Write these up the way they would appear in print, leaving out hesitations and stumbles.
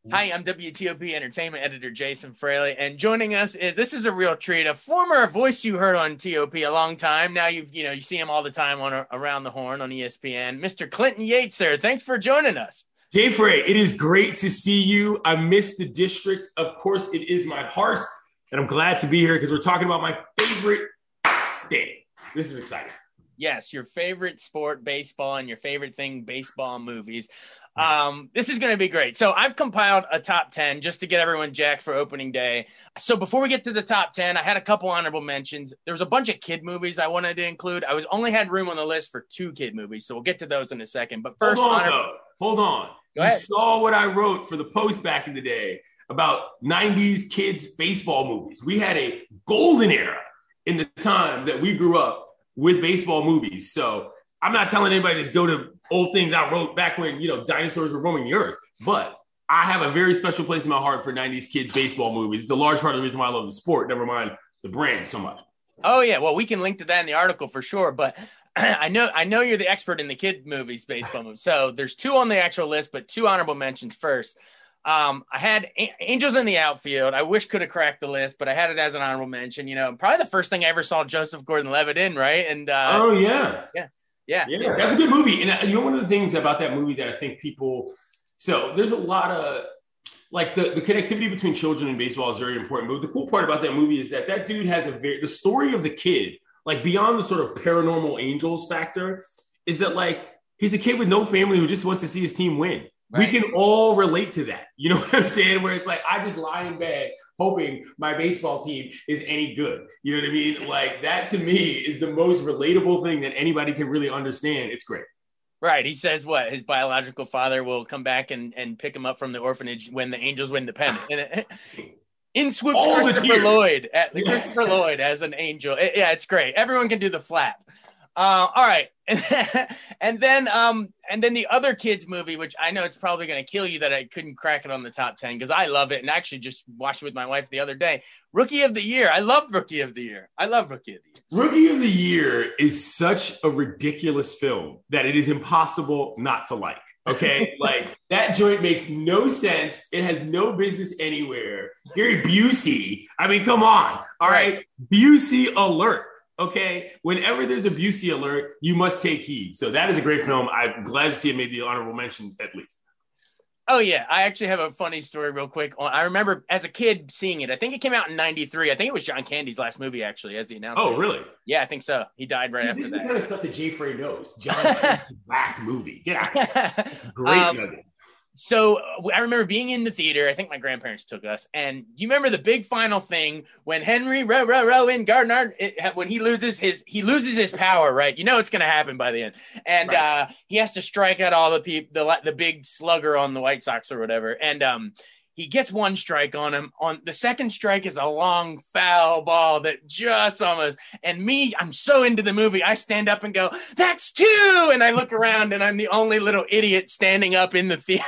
Hi, I'm WTOP Entertainment Editor Jason Fraley, and joining us this is a real treat, a former voice you heard on TOP a long time. Now you see him all the time on Around the Horn on ESPN, Mr. Clinton Yates, sir. Thanks for joining us. Jay Frey, it is great to see you. I miss the district. Of course, it is my heart, and I'm glad to be here because we're talking about my favorite thing. This is exciting. Yes, your favorite sport, baseball, and your favorite thing, baseball movies. This is going to be great. So I've compiled a top 10 just to get everyone jacked for opening day. So before we get to the top 10, I had a couple honorable mentions. There was a bunch of kid movies I wanted to include. I only had room on the list for 2 kid movies, so we'll get to those in a second. But first, hold on. You saw what I wrote for the Post back in the day about 90s kids baseball movies. We had a golden era in the time that we grew up with baseball movies. So I'm not telling anybody to go to old things I wrote back when, dinosaurs were roaming the earth. But I have a very special place in my heart for 90s kids baseball movies. It's a large part of the reason why I love the sport, never mind the brand so much. Oh, yeah. Well, we can link to that in the article for sure. But I know you're the expert in the kid movies, baseball movies. So there's 2 on the actual list, but 2 honorable mentions first. I had Angels in the Outfield. I wish could have cracked the list, but I had it as an honorable mention. Probably the first thing I ever saw Joseph Gordon-Levitt in, right? And oh yeah, yeah, that's a good movie. And one of the things about that movie that I think there's a lot of like the connectivity between children and baseball is very important. But the cool part about that movie is that dude has the story of the kid, like beyond the sort of paranormal angels factor, is that like he's a kid with no family who just wants to see his team win. Right. We can all relate to that. You know what I'm saying? Where it's like, I just lie in bed hoping my baseball team is any good. You know what I mean? Like that to me is the most relatable thing that anybody can really understand. It's great. Right. He says what? His biological father will come back and pick him up from the orphanage when the Angels win the pennant. In swoops Christopher Lloyd. Christopher Lloyd as an angel. It's great. Everyone can do the flap. All right. And then the other kids movie, which I know it's probably going to kill you that I couldn't crack it on the top 10 because I love it and actually just watched it with my wife the other day. Rookie of the Year. I love Rookie of the Year. Rookie of the Year is such a ridiculous film that it is impossible not to like. Okay. Like that joint makes no sense. It has no business anywhere. Gary Busey. I mean, come on. All right. Busey alert. Okay, whenever there's a Busey alert, you must take heed. So that is a great film. I'm glad to see it made the honorable mention at least. Oh, yeah. I actually have a funny story real quick. I remember as a kid seeing it. I think it came out in 93. I think it was John Candy's last movie, actually, as he announced. Oh, really? Yeah, I think so. He died right after that. This is that. the kind of stuff that Jay Frey knows. John Candy's last movie. Get out. Great nugget. So I remember being in the theater. I think my grandparents took us. And do you remember the big final thing when Henry Rowan Gardner, when he loses his power, right? You know it's going to happen by the end. And he has to strike out all the big slugger on the White Sox or whatever. And he gets 1 strike on him. On the second strike is a long foul ball that just almost. And I'm so into the movie. I stand up and go, "That's 2!" And I look around and I'm the only little idiot standing up in the theater.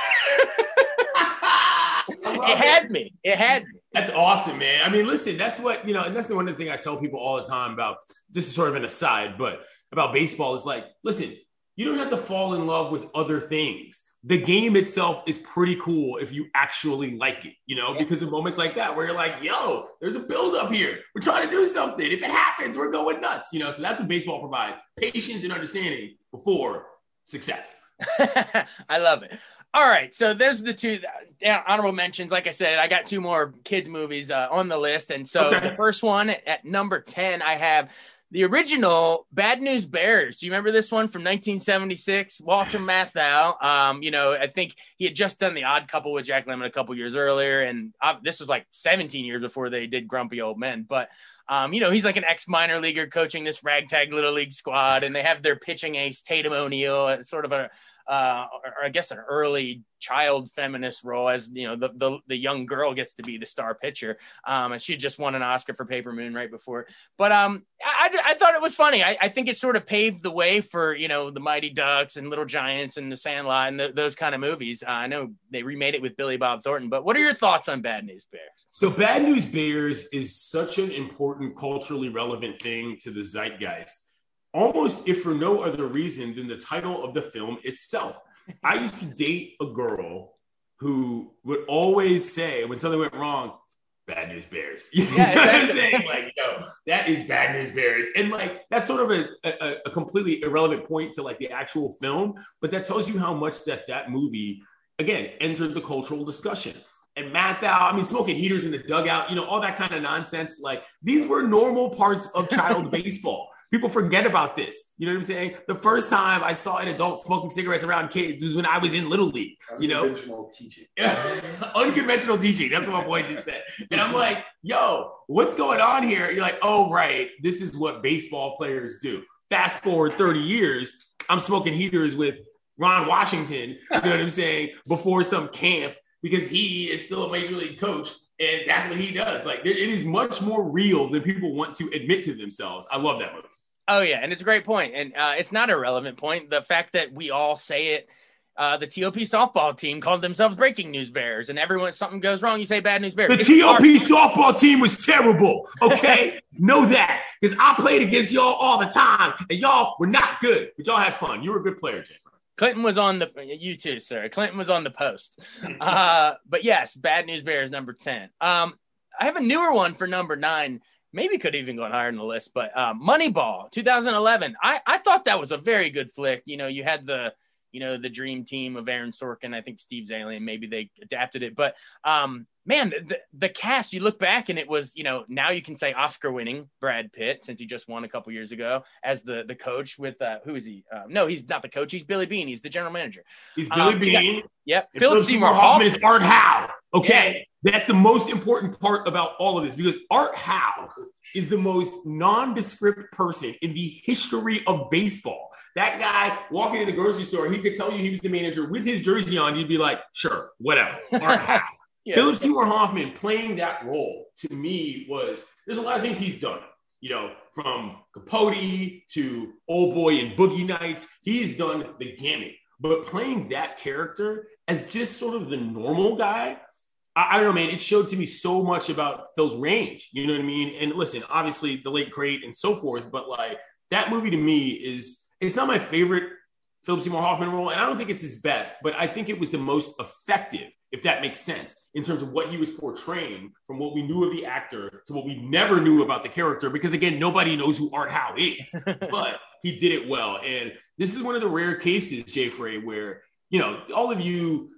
It had me. That's awesome, man. I mean, listen, that's what, and that's the one thing I tell people all the time about, this is sort of an aside, but about baseball is like, listen, you don't have to fall in love with other things. The game itself is pretty cool if you actually like it, because of moments like that where you're like, yo, there's a buildup here. We're trying to do something. If it happens, we're going nuts, so that's what baseball provides. Patience and understanding before success. I love it. All right. So there's the 2 honorable mentions. Like I said, I got 2 more kids movies on the list. And so The first one at number 10, I have the original Bad News Bears. Do you remember this one from 1976? Walter Matthau. I think he had just done The Odd Couple with Jack Lemmon a couple years earlier. And this was like 17 years before they did Grumpy Old Men. But, he's like an ex-minor leaguer coaching this ragtag little league squad. And they have their pitching ace, Tatum O'Neal, sort of or I guess an early child feminist role as, the young girl gets to be the star pitcher. And she just won an Oscar for Paper Moon right before. But I thought it was funny. I think it sort of paved the way for, the Mighty Ducks and Little Giants and The Sandlot and those kind of movies. I know they remade it with Billy Bob Thornton, but what are your thoughts on Bad News Bears? So Bad News Bears is such an important culturally relevant thing to the zeitgeist. Almost if for no other reason than the title of the film itself. I used to date a girl who would always say when something went wrong, bad news bears. You Yeah, know what I'm saying? Like, yo, that is bad news bears. And like, that's sort of a completely irrelevant point to like the actual film, but that tells you how much that movie, again, entered the cultural discussion. And Matt Thau, I mean, smoking heaters in the dugout, all that kind of nonsense. Like, these were normal parts of child baseball. People forget about this. You know what I'm saying? The first time I saw an adult smoking cigarettes around kids was when I was in Little League. Unconventional teaching. Unconventional teaching. That's what my boy just said. And I'm like, yo, what's going on here? You're like, oh, right. This is what baseball players do. Fast forward 30 years, I'm smoking heaters with Ron Washington, you know what I'm saying, before some camp because he is still a major league coach. And that's what he does. Like, it is much more real than people want to admit to themselves. I love that movie. Oh, yeah. And it's a great point. And it's not a relevant point. The fact that we all say it, the TOP softball team called themselves Breaking News Bears. And everyone, something goes wrong, you say Bad News Bears. The TOP softball team was terrible. Okay? Know that. Because I played against y'all all the time. And y'all were not good. But y'all had fun. You were a good player, Jay. Clinton was on you too, sir. Clinton was on the post. But yes, Bad News Bears, number 10. I have a newer one for number 9. Maybe could even go higher in the list, but Moneyball, 2011. I thought that was a very good flick. You had the dream team of Aaron Sorkin. I think Steve Zalian, maybe they adapted it. But, man, the cast, you look back and it was, now you can say Oscar-winning Brad Pitt, since he just won a couple years ago, as the coach with, who is he? No, he's not the coach. He's Billy Beane. He's the general manager. He's Billy Beane. Yep. Philip Seymour Hoffman is Art Howe. Okay. Yeah. That's the most important part about all of this because Art Howe is the most nondescript person in the history of baseball. That guy walking in the grocery store, he could tell you he was the manager with his jersey on. You'd be like, sure, whatever. Art Howe. Yeah. Philip Seymour Hoffman playing that role to me there's a lot of things he's done, from Capote to Old Boy and Boogie Nights. He's done the gamut. But playing that character as just sort of the normal guy, I don't know, man, it showed to me so much about Phil's range. You know what I mean? And listen, obviously the late great and so forth, but like that movie to me it's not my favorite Philip Seymour Hoffman role. And I don't think it's his best, but I think it was the most effective, if that makes sense, in terms of what he was portraying from what we knew of the actor to what we never knew about the character. Because again, nobody knows who Art Howe is, but he did it well. And this is one of the rare cases, Jay Frey, where, all of you,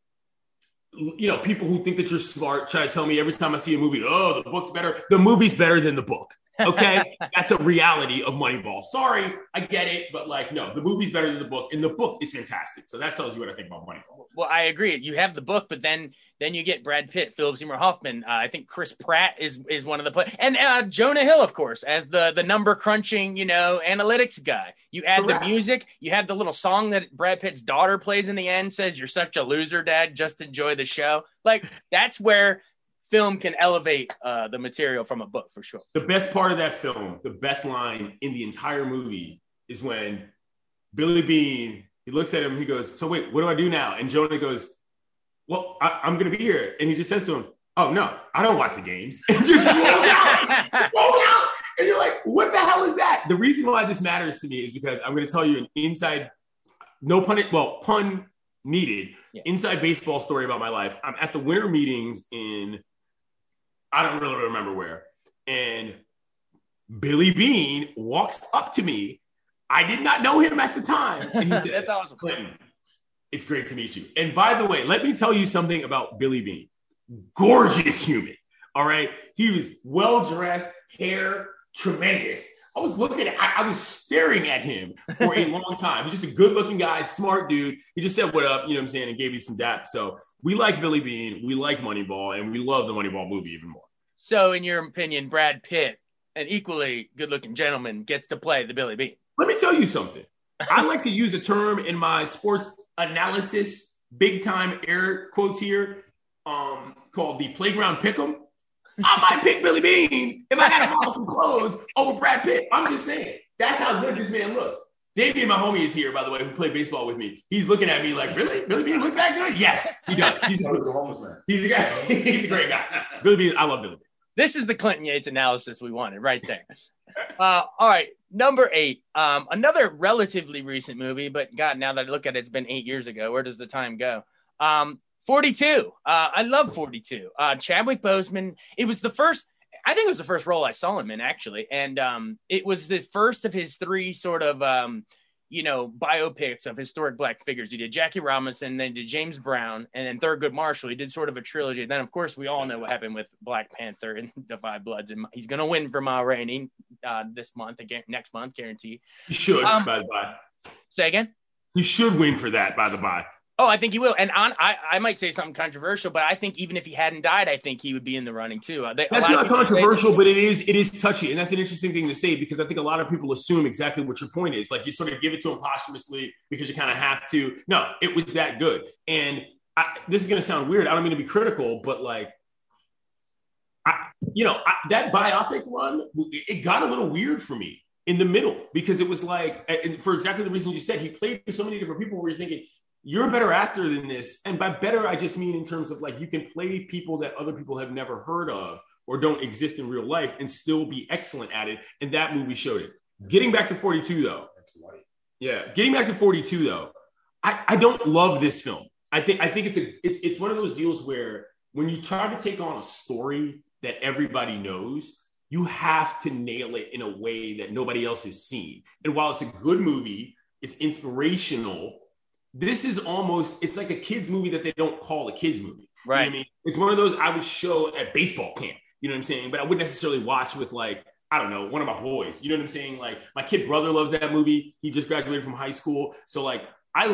people who think that you're smart try to tell me every time I see a movie, oh, the book's better. The movie's better than the book. Okay. That's a reality of Moneyball. Sorry, I get it. But no, the movie's better than the book. And the book is fantastic. So that tells you what I think about Moneyball. Well, I agree. You have the book, but then you get Brad Pitt, Philip Seymour Hoffman. I think Chris Pratt is one of the players. And Jonah Hill, of course, as the number crunching, analytics guy. You add the music. You have the little song that Brad Pitt's daughter plays in the end, says, "You're such a loser, Dad. Just enjoy the show." Like, that's where film can elevate the material from a book for sure. The best part of that film, the best line in the entire movie is when Billy Beane, he looks at him, he goes, "So wait, what do I do now?" And Jonah goes, "Well, I'm going to be here." And he just says to him, "Oh, no, I don't watch the games." And just roll out. And you're like, what the hell is that? The reason why this matters to me is because I'm going to tell you an inside, pun needed, inside baseball story about my life. I'm at the winter meetings I don't really remember where. And Billy Beane walks up to me. I did not know him at the time. And he said, "That's awesome. Clinton, it's great to meet you. And by the way, let me tell you something about Billy Beane. Gorgeous human. All right. He was well-dressed, hair, tremendous. I was staring at him for a long time. He's just a good-looking guy, smart dude. He just said, "What up?" And gave me some dap. So we like Billy Beane, we like Moneyball, and we love the Moneyball movie even more. So in your opinion, Brad Pitt, an equally good-looking gentleman, gets to play the Billy Beane. Let me tell you something. I like to use a term in my sports analysis, big-time air quotes here, called the playground pick'em. I might pick Billy Beane if I got to borrow some clothes over Brad Pitt. I'm just saying. That's how good this man looks. Damian, my homie, is here, by the way, who played baseball with me. He's looking at me like, really? Billy Beane looks that good? Yes, he does. He's a homeless man. He's a guy. He's a great guy. Billy Beane, I love Billy Beane. This is the Clinton Yates analysis we wanted right there. All right, number 8. Another relatively recent movie, but God, now that I look at it, it's been 8 years ago. Where does the time go? 42. I love 42. Chadwick Boseman. It was the first. I think it was the first role I saw him in, actually, and it was the first of his three sort of biopics of historic Black figures. He did Jackie Robinson, then did James Brown, and then Thurgood Marshall. He did sort of a trilogy. Then, of course, we all know what happened with Black Panther and The Five Bloods, and he's going to win for Ma Rainey this month, again, next month, guaranteed. He should, by the by. Say again? He should win for that, by the by. Oh, I think he will. And I might say something controversial, but I think even if he hadn't died, I think he would be in the running too. That's not controversial, but it is touchy. And that's an interesting thing to say, because I think a lot of people assume exactly what your point is. Like, you sort of give it to him posthumously because you kind of have to. No, it was that good. And this is going to sound weird. I don't mean to be critical, but like, that biopic run, it got a little weird for me in the middle, because it was like, and for exactly the reasons you said, he played with so many different people where you're thinking, you're a better actor than this. And by better, I just mean in terms of like, you can play people that other people have never heard of or don't exist in real life and still be excellent at it. And that movie showed it. Getting back to 42 though. Getting back to 42 though. I don't love this film. I think it's one of those deals where when you try to take on a story that everybody knows, you have to nail it in a way that nobody else has seen. And while it's a good movie, it's inspirational. This is it's like a kid's movie that they don't call a kid's movie. Right. You know what I mean? It's one of those I would show at baseball camp. You know what I'm saying? But I wouldn't necessarily watch with, like, I don't know, one of my boys. You know what I'm saying? Like, my kid brother loves that movie. He just graduated from high school. So like,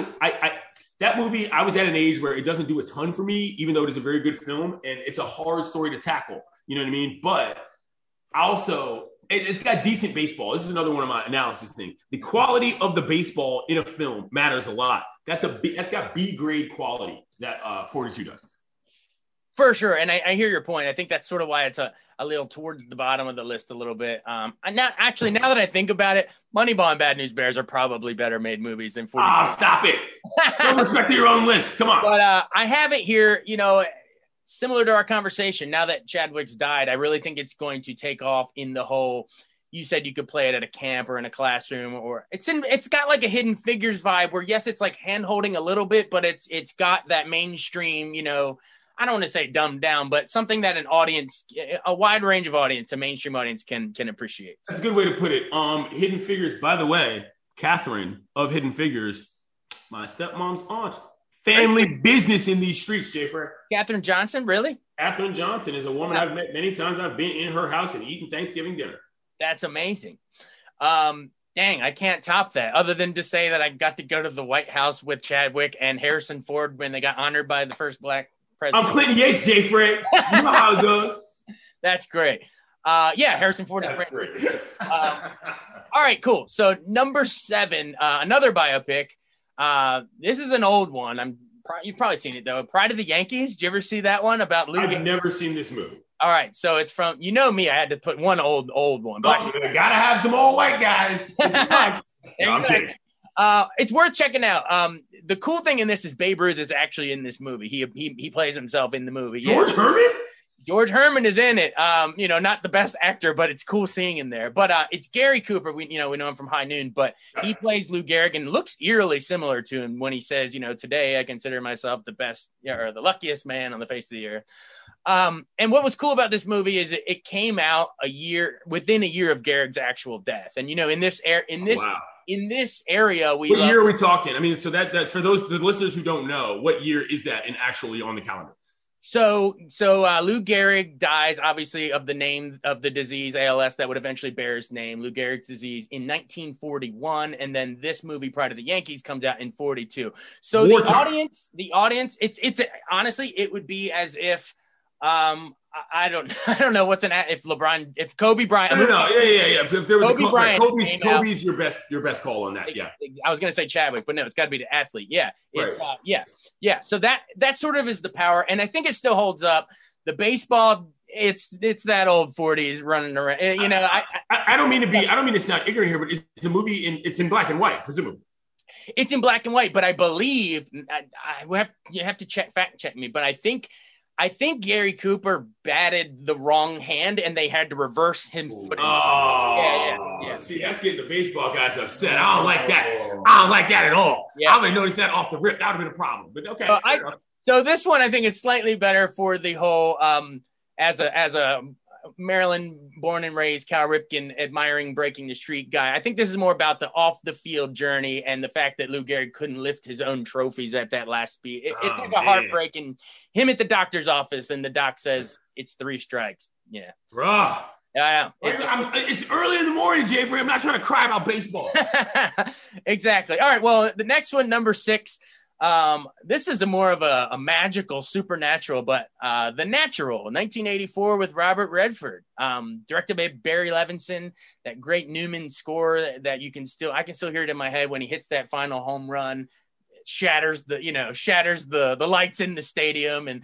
that movie, I was at an age where it doesn't do a ton for me, even though it is a very good film and it's a hard story to tackle. You know what I mean? But also, it's got decent baseball. This is another one of my analysis things. The quality of the baseball in a film matters a lot. That's got B grade quality that 42 does. For sure. And I hear your point. I think that's sort of why it's a little towards the bottom of the list a little bit. Now that I think about it, Moneyball and Bad News Bears are probably better made movies than 42. Ah, stop it. Show respect to your own list. Come on. But I have it here, similar to our conversation. Now that Chadwick's died, I really think it's going to take off in the whole. You said you could play it at a camp or in a classroom, or it's got like a Hidden Figures vibe where, yes, it's like hand holding a little bit, but it's got that mainstream, I don't want to say dumbed down, but something that a wide range of audience, a mainstream audience can appreciate. That's a good way to put it. Hidden Figures, by the way, Catherine of Hidden Figures, my stepmom's aunt. Family business in these streets, Jay Frey. Catherine Johnson, really? Catherine Johnson is a woman I've met many times. I've been in her house and eaten Thanksgiving dinner. That's amazing. Dang, I can't top that, other than to say that I got to go to the White House with Chadwick and Harrison Ford when they got honored by the first Black president. I'm Clinton Yates, Jay Frey. You know how it goes. That's great. Harrison Ford is great. All right, cool. So number 7, another biopic. This is an old one. You've probably seen it though. Pride of the Yankees. Did you ever see that one about Lou? I've never seen this movie. All right, so it's from me. I had to put one old one. You gotta have some old white guys. Exactly. It's worth checking out. The cool thing in this is Babe Ruth is actually in this movie. He plays himself in the movie. George Herman? George Herman is in it. Not the best actor, but it's cool seeing him there. But it's Gary Cooper. We know him from High Noon, but he plays Lou Gehrig and looks eerily similar to him when he says, today I consider myself the best or the luckiest man on the face of the earth. And what was cool about this movie is it came out within a year of Gehrig's actual death. And in this area, what year are we talking? I mean, so that for the listeners who don't know, what year is that actually on the calendar? So Lou Gehrig dies, obviously, of the name of the disease, ALS, that would eventually bear his name, Lou Gehrig's disease, in 1941, and then this movie, Pride of the Yankees, comes out in 42. So the audience, it's honestly, it would be as if, I don't know if Kobe Bryant. No. Yeah. If there was Kobe Bryant, Kobe's your best call on that. Yeah. I was going to say Chadwick, but no, it's got to be the athlete. Yeah. It's right. Yeah. So that sort of is the power. And I think it still holds up. The baseball, it's that old 40s running around, I don't mean to sound ignorant here, but is the movie it's in black and white, presumably? It's in black and white, but I believe you have to fact check me, but I think Gary Cooper batted the wrong hand and they had to reverse him. Oh, yeah. See, that's getting the baseball guys upset. I don't like that. I don't like that at all. Yeah. I would have noticed that off the rip. That would have been a problem. But okay. So this one I think is slightly better for the whole as a Maryland born and raised Cal Ripken admiring breaking the streak guy. I think this is more about the off the field journey and the fact that Lou Gehrig couldn't lift his own trophies at that last speed. It's like a heartbreaking him at the doctor's office and the doc says it's 3 strikes. Yeah. Bruh. Yeah, it's early in the morning, Jeffrey. I'm not trying to cry about baseball. Exactly. All right. Well, the next one, number 6. This is more of a magical supernatural, but The Natural, 1984 with Robert Redford, directed by Barry Levinson. That great Newman score that I can still hear it in my head when he hits that final home run. Shatters the lights in the stadium and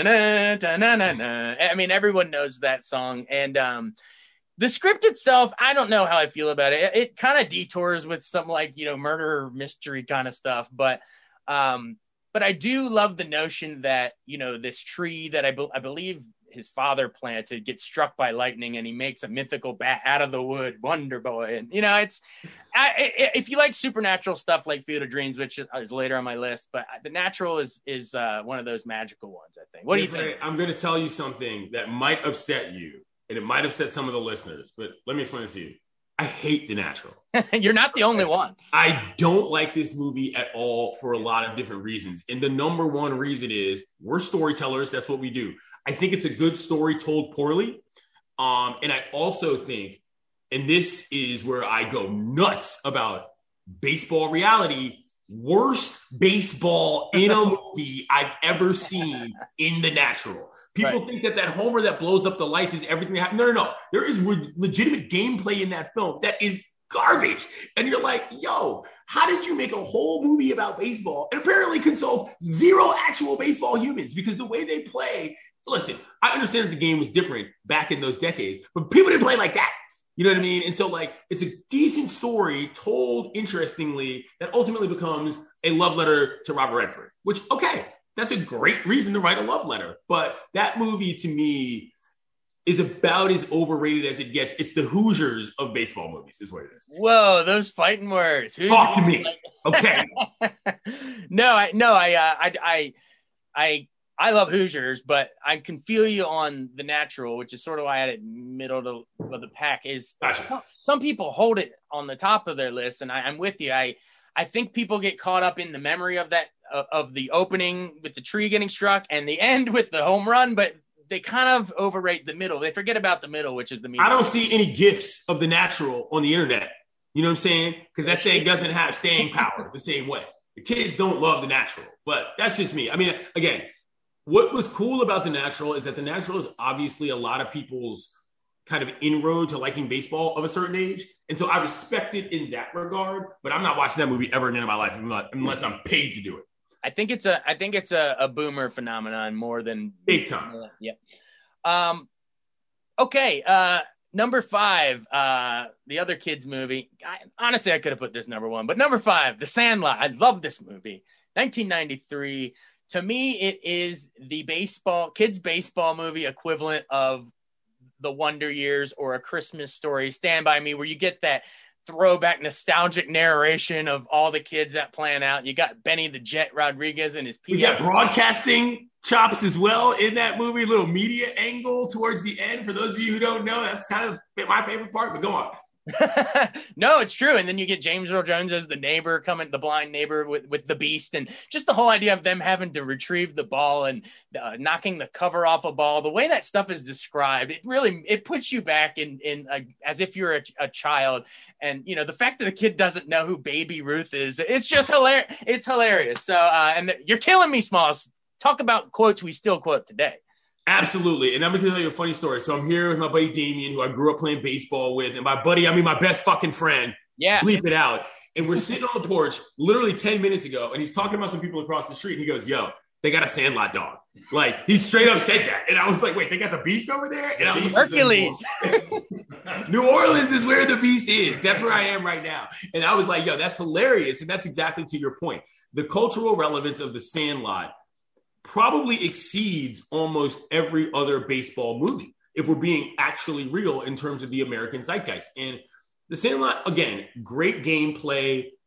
I mean, everyone knows that song. And the script itself, I don't know how I feel about it. It kind of detours with some murder mystery kind of stuff, but I do love the notion that this tree that I believe his father planted gets struck by lightning and he makes a mythical bat out of the wood, Wonder Boy. And if you like supernatural stuff like Field of Dreams, which is later on my list, but The Natural is one of those magical ones, I think. What do you think? I'm going to tell you something that might upset you and it might upset some of the listeners, but let me explain this to you. I hate The Natural. You're not the only one. I don't like this movie at all for a lot of different reasons. And the number one reason is we're storytellers. That's what we do. I think it's a good story told poorly. And I also think, and this is where I go nuts about baseball reality, worst baseball in a movie I've ever seen in The Natural. People think that homer that blows up the lights is everything that happened. No. There is legitimate gameplay in that film that is garbage. And you're like, yo, how did you make a whole movie about baseball and apparently consult 0 actual baseball humans? Because the way they play, listen, I understand that the game was different back in those decades, but people didn't play like that. You know what I mean? And so it's a decent story told interestingly that ultimately becomes a love letter to Robert Redford, which, okay, that's a great reason to write a love letter. But that movie to me is about as overrated as it gets. It's the Hoosiers of baseball movies is what it is. Whoa, those fighting words. Hoosiers. Talk to me. Okay. I love Hoosiers, but I can feel you on The Natural, which is sort of why I had it middle of the pack. Gotcha. Some people hold it on the top of their list, and I'm with you. I think people get caught up in the memory of that of the opening with the tree getting struck and the end with the home run, but they kind of overrate the middle. They forget about the middle, which is the media. I don't see any GIFs of The Natural on the internet. You know what I'm saying? Because that thing doesn't have staying power the same way. The kids don't love The Natural, but that's just me. I mean, again, what was cool about The Natural is that The Natural is obviously a lot of people's kind of inroad to liking baseball of a certain age. And so I respect it in that regard, but I'm not watching that movie ever again in my life unless I'm paid to do it. I think it's a boomer phenomenon more than big time. Yeah. Okay. Number 5, the other kids movie. Honestly, I could have put this number 1, but number 5, The Sandlot. I love this movie. 1993. To me, it is the kids baseball movie equivalent of The Wonder Years or A Christmas Story, Stand By Me, where you get that throwback nostalgic narration of all the kids that plan out. You got Benny the Jet Rodriguez and his We got broadcasting chops as well in that movie, a little media angle towards the end. For those of you who don't know, that's kind of my favorite part, but go on. No, it's true. And then you get James Earl Jones as the neighbor the blind neighbor with the beast, and just the whole idea of them having to retrieve the ball and knocking the cover off a ball. The way that stuff is described, it puts you back in as if you're a child. And the fact that the kid doesn't know who Baby Ruth is, it's just hilarious. It's hilarious. So and you're killing me, Smalls. Talk about quotes we still quote today. Absolutely. And I'm going to tell you a funny story. So I'm here with my buddy Damien, who I grew up playing baseball with. And by buddy, I mean my best fucking friend. Yeah. Bleep it out. And we're sitting on the porch literally 10 minutes ago. And he's talking about some people across the street. And he goes, yo, they got a Sandlot dog. Like, he straight up said that. And I was like, wait, they got the Beast over there? And I was Hercules. New Orleans is where the Beast is. That's where I am right now. And I was like, yo, that's hilarious. And that's exactly to your point. The cultural relevance of the Sandlot probably exceeds almost every other baseball movie, if we're being actually real in terms of the American zeitgeist. And The Sandlot, again, great gameplay,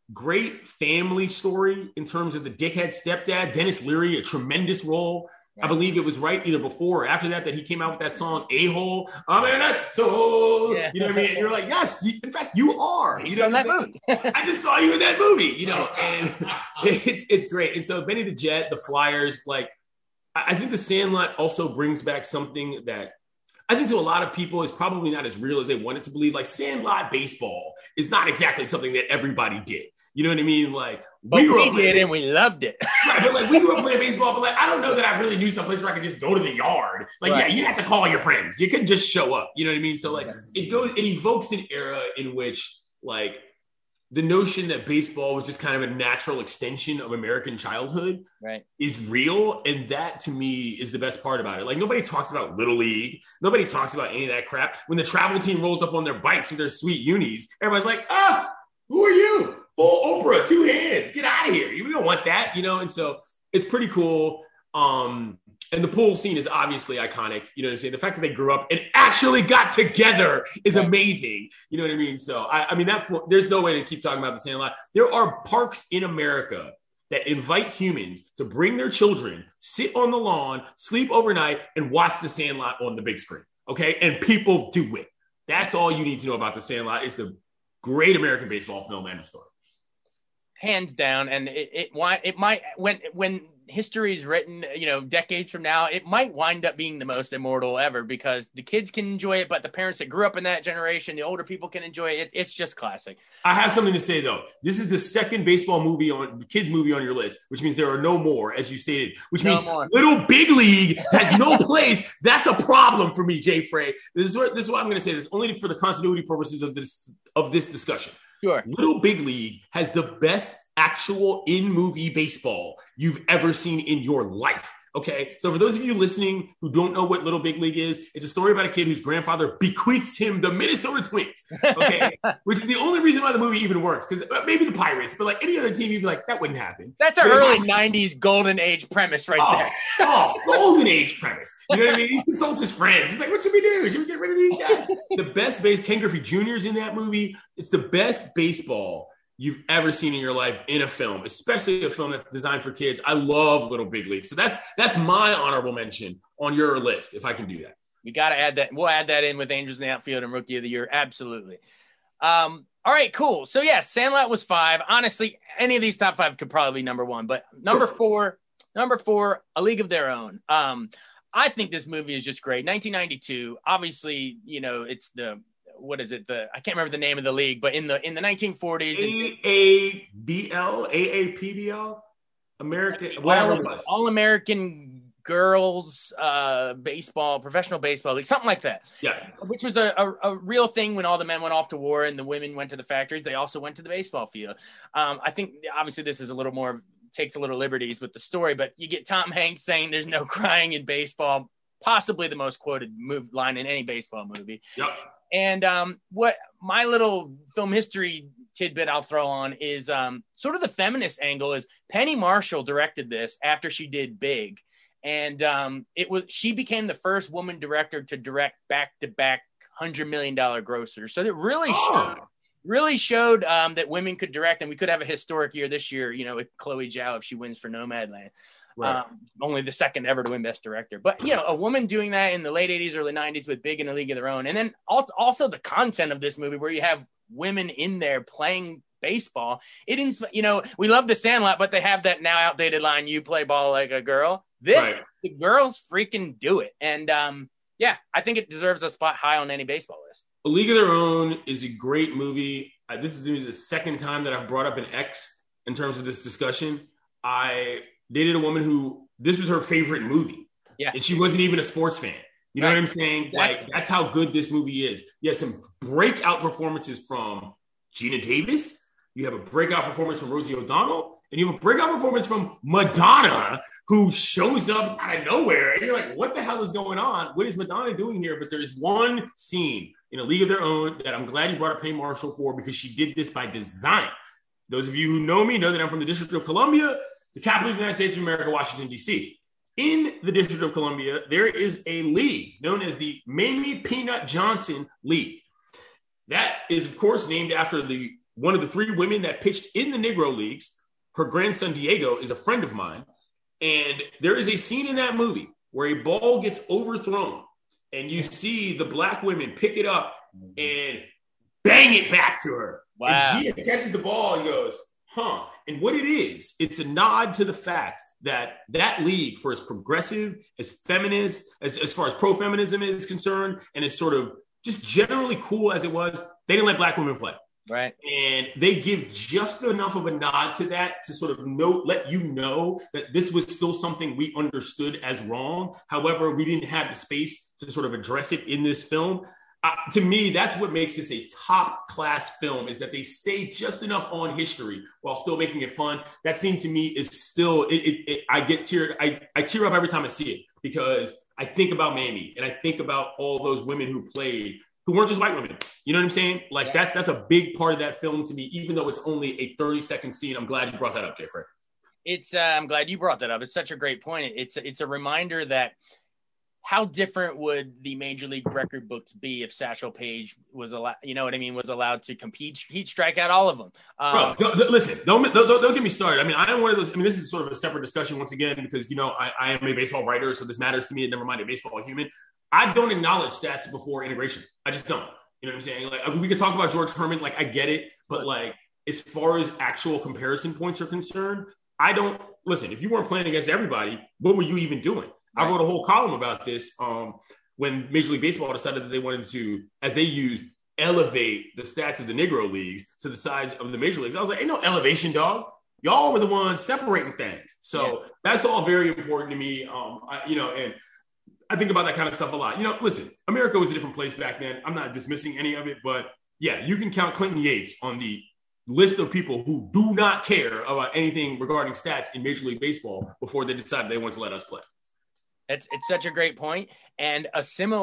great family story in terms of the dickhead stepdad, Dennis Leary, a tremendous role. I believe it was right either before or after that he came out with that song "A-Hole." I'm in that soul. Yeah. You know what I mean? And you're like, yes, in fact, you are. You know that movie. I just saw you in that movie. You know, and it's great. And so Benny the Jet, the Flyers, like I think The Sandlot also brings back something that I think to a lot of people is probably not as real as they wanted to believe. Like Sandlot baseball is not exactly something that everybody did. You know what I mean? Like we did and we loved it. Right, but like we grew up playing baseball, but like I don't know that I really knew someplace where I could just go to the yard. Like, right. Yeah, you have to call your friends. You couldn't just show up. You know what I mean? So like it evokes an era in which like the notion that baseball was just kind of a natural extension of American childhood is real. And that to me is the best part about it. Like nobody talks about Little League. Nobody talks about any of that crap. When the travel team rolls up on their bikes with their sweet unis, everybody's like, who are you? Full Oprah, 2 hands, get out of here. You don't want that, you know? And so it's pretty cool. And the pool scene is obviously iconic. You know what I'm saying? The fact that they grew up and actually got together is amazing. You know what I mean? So, I mean, there's no way to keep talking about The Sandlot. There are parks in America that invite humans to bring their children, sit on the lawn, sleep overnight, and watch The Sandlot on the big screen. Okay? And people do it. That's all you need to know about The Sandlot. It's the great American baseball film, end of story. Hands down. And it might, when history is written, you know, decades from now, it might wind up being the most immortal ever because the kids can enjoy it, but the parents that grew up in that generation, the older people can enjoy it. It's just classic. I have something to say though. This is the second baseball movie kids movie on your list, which means there are no more, as you stated, which means Little Big League has no place. That's a problem for me, Jay Frey. This is what I'm going to say. This only for the continuity purposes of this discussion. Sure. Little Big League has the best actual in-movie baseball you've ever seen in your life. Okay. So for those of you listening who don't know what Little Big League is, it's a story about a kid whose grandfather bequeaths him the Minnesota Twins. Okay. Which is the only reason why the movie even works. Because maybe the Pirates, but like any other team, you'd be like, that wouldn't happen. That's an early 90s golden age premise right there. Golden age premise. You know what I mean? He consults his friends. He's like, what should we do? Should we get rid of these guys? The best Ken Griffey Jr. is in that movie. It's the best baseball you've ever seen in your life in a film, especially a film that's designed for kids. I love Little Big League. So that's my honorable mention on your list, if I can do that. We got to add that. We'll add that in with Angels in the Outfield and Rookie of the Year. Absolutely. All right, cool. So, yeah, Sandlot was 5. Honestly, any of these top 5 could probably be number 1. But number 4, A League of Their Own. I think this movie is just great. 1992, obviously, you know, it's what is it? I can't remember the name of the league, but in the 1940s, AAPBL, American, whatever it was, All American Girls Baseball, Professional Baseball League, something like that. Yeah, which was a real thing when all the men went off to war and the women went to the factories. They also went to the baseball field. I think obviously this is a little more takes a little liberties with the story, but you get Tom Hanks saying "There's no crying in baseball." Possibly the most quoted line in any baseball movie. Yep. And what my little film history tidbit I'll throw on is sort of the feminist angle is Penny Marshall directed this after she did Big. And she became the first woman director to direct back-to-back $100 million grossers. So it really showed that women could direct, and we could have a historic year this year, you know, with Chloe Zhao if she wins for Nomadland. Right. Only the second ever to win Best Director. But, you know, a woman doing that in the late 80s, early 90s with Big and A League of Their Own. And then also the content of this movie where you have women in there playing baseball. You know, we love The Sandlot, but they have that now outdated line, you play ball like a girl. The girls freaking do it. And, yeah, I think it deserves a spot high on any baseball list. A League of Their Own is a great movie. This is the second time that I've brought up an ex in terms of this discussion. I dated a woman who this was her favorite movie. Yeah. And she wasn't even a sports fan. You know what I'm saying? Exactly. Like, that's how good this movie is. You have some breakout performances from Gina Davis. You have a breakout performance from Rosie O'Donnell. And you have a breakout performance from Madonna, who shows up out of nowhere. And you're like, what the hell is going on? What is Madonna doing here? But there's one scene in A League of Their Own that I'm glad you brought up Penny Marshall for, because she did this by design. Those of you who know me know that I'm from the District of Columbia, the capital of the United States of America, Washington, D.C. In the District of Columbia, there is a league known as the Mamie Peanut Johnson League. That is, of course, named after the one of the 3 women that pitched in the Negro Leagues. Her grandson, Diego, is a friend of mine. And there is a scene in that movie where a ball gets overthrown and you see the black women pick it up and bang it back to her. Wow. And Gia catches the ball and goes, huh. And what it is, it's a nod to the fact that league, for as progressive, as feminist, as far as pro-feminism is concerned, and as sort of just generally cool as it was, they didn't let black women play. Right. And they give just enough of a nod to that to sort of let you know that this was still something we understood as wrong. However, we didn't have the space to sort of address it in this film. To me, that's what makes this a top class film, is that they stay just enough on history while still making it fun. That scene to me is still, I tear up every time I see it, because I think about Mamie and I think about all those women who played, who weren't just white women. You know what I'm saying? Like that's a big part of that film to me, even though it's only a 30-second scene. I'm glad you brought that up, Jeffrey. I'm glad you brought that up. It's such a great point. It's a reminder that how different would the Major League record books be if Satchel Paige was allowed, you know what I mean, was allowed to compete? He'd strike out all of them. Bro, listen, don't get me started. I mean, I am one of those. I mean, this is sort of a separate discussion once again, because, you know, I am a baseball writer, so this matters to me. Never mind a baseball human. I don't acknowledge stats before integration. I just don't. You know what I'm saying? Like, we could talk about George Herman. Like, I get it. But, like, as far as actual comparison points are concerned, I don't. Listen, if you weren't playing against everybody, what were you even doing? Right. I wrote a whole column about this when Major League Baseball decided that they wanted to, as they used, elevate the stats of the Negro Leagues to the size of the Major Leagues. I was like, ain't no elevation, dog. Y'all were the ones separating things. So that's all very important to me. And I think about that kind of stuff a lot. You know, listen, America was a different place back then. I'm not dismissing any of it, but yeah, you can count Clinton Yates on the list of people who do not care about anything regarding stats in Major League Baseball before they decided they want to let us play. It's such a great point. And a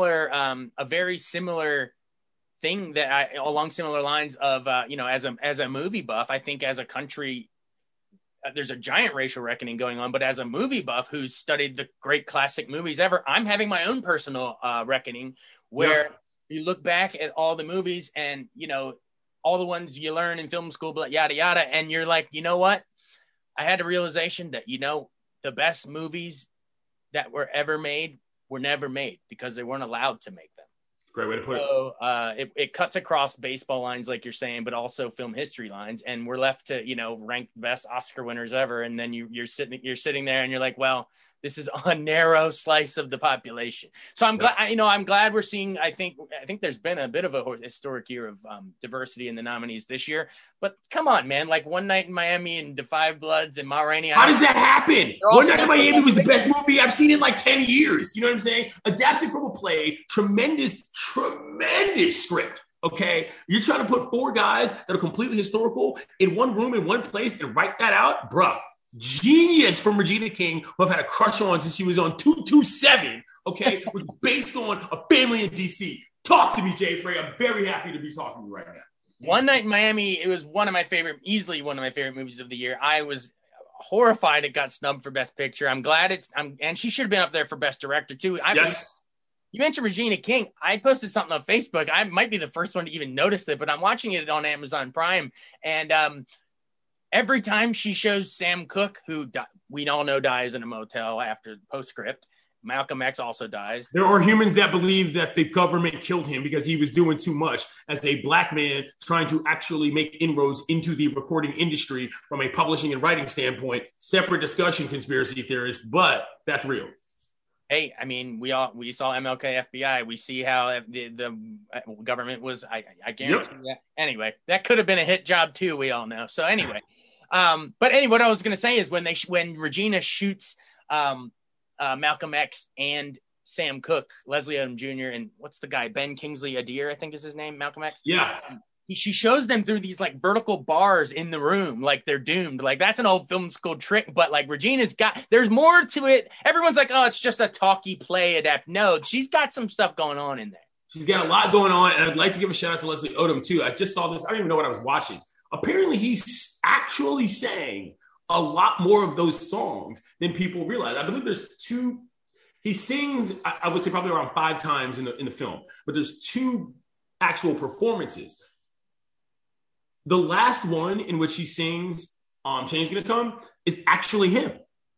very similar thing that along similar lines of, as a movie buff, I think as a country, there's a giant racial reckoning going on, but as a movie buff who's studied the great classic movies ever, I'm having my own personal reckoning where you look back at all the movies and, you know, all the ones you learn in film school, but yada, yada. And you're like, you know what? I had a realization that, you know, the best movies that were ever made were never made because they weren't allowed to make them. Great way to put it. So it cuts across baseball lines, like you're saying, but also film history lines. And we're left to, you know, rank best Oscar winners ever. And then you're sitting there and you're like, well, this is a narrow slice of the population. So I'm glad, I'm glad we're seeing, I think there's been a bit of a historic year of diversity in the nominees this year, but come on, man, like One Night in Miami and The Five Bloods and Ma Rainey. How does that happen? One Night in Miami was the best movie I've seen in like 10 years. You know what I'm saying? Adapted from a play, tremendous script. Okay. You're trying to put 4 guys that are completely historical in one room, in one place and write that out. Bruh. Genius from Regina King, who I've had a crush on since she was on 227, okay, was based on a family in D.C. Talk to me, Jay Frey. I'm very happy to be talking to you right now. One Night in Miami, it was easily one of my favorite movies of the year. I was horrified it got snubbed for Best Picture. I'm glad and she should have been up there for Best Director, too. Yes. You mentioned Regina King. I posted something on Facebook. I might be the first one to even notice it, but I'm watching it on Amazon Prime, and every time she shows Sam Cooke, who we all know dies in a motel after the postscript, Malcolm X also dies. There are humans that believe that the government killed him because he was doing too much as a black man trying to actually make inroads into the recording industry from a publishing and writing standpoint. Separate discussion, conspiracy theorists, but that's real. Hey, I mean, we saw MLK FBI. We see how the government was. I guarantee that. Anyway, that could have been a hit job too. We all know. So anyway, but anyway, what I was going to say is when Regina shoots Malcolm X and Sam Cooke, Leslie Odom Jr. and what's the guy, Ben Kingsley Adair, I think is his name, Malcolm X. Yeah. She shows them through these like vertical bars in the room, like they're doomed. Like that's an old film school trick, but like Regina's there's more to it. Everyone's like, oh, it's just a talkie play adapt. No, she's got some stuff going on in there. She's got a lot going on. And I'd like to give a shout out to Leslie Odom too. I just saw this. I don't even know what I was watching. Apparently he's actually sang a lot more of those songs than people realize. I believe there's 2. He sings, I would say probably around 5 times in the film, but there's 2 actual performances. the last one in which he sings Change Gonna Come is actually him.